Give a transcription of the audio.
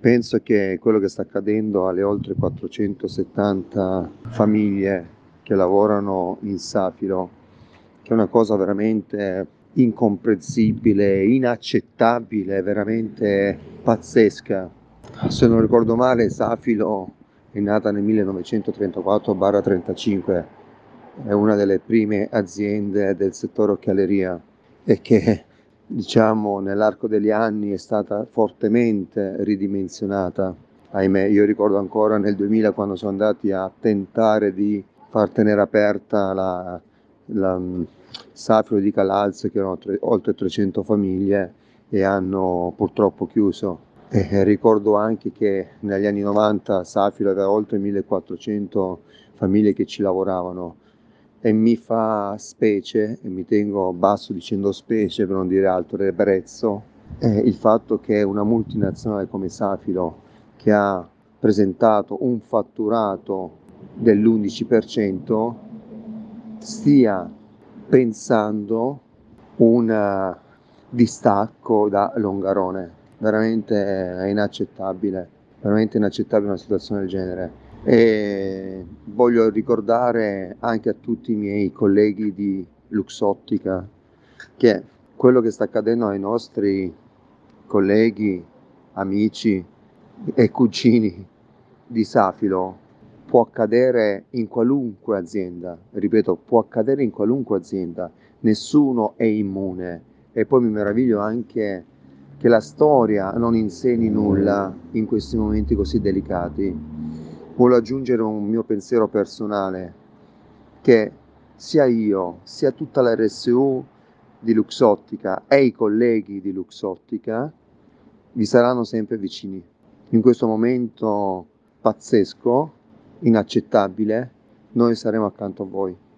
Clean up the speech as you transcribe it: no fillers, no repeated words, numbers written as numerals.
Penso che quello che sta accadendo alle oltre 470 famiglie che lavorano in Safilo, che è una cosa veramente incomprensibile, inaccettabile, veramente pazzesca. Se non ricordo male, Safilo è nata nel 1934-35, è una delle prime aziende del settore occhialeria e che, diciamo, nell'arco degli anni è stata fortemente ridimensionata. Ahimè, io ricordo ancora nel 2000 quando sono andati a tentare di far tenere aperta la Safilo di Calalzo, che erano oltre 300 famiglie, e hanno purtroppo chiuso. E ricordo anche che negli anni 90 Safilo aveva oltre 1400 famiglie che ci lavoravano e mi fa specie, e mi tengo basso dicendo specie per non dire altro, ribrezzo, il fatto che una multinazionale come Safilo, che ha presentato un fatturato dell'11%, stia pensando un distacco da Longarone. Veramente è inaccettabile, veramente inaccettabile una situazione del genere. E voglio ricordare anche a tutti i miei colleghi di Luxottica che quello che sta accadendo ai nostri colleghi, amici e cugini di Safilo può accadere in qualunque azienda, ripeto, può accadere in qualunque azienda, nessuno è immune. E poi mi meraviglio anche che la storia non insegni nulla in questi momenti così delicati. Voglio aggiungere un mio pensiero personale, che sia io, sia tutta la RSU di Luxottica e i colleghi di Luxottica vi saranno sempre vicini. In questo momento pazzesco, inaccettabile, noi saremo accanto a voi.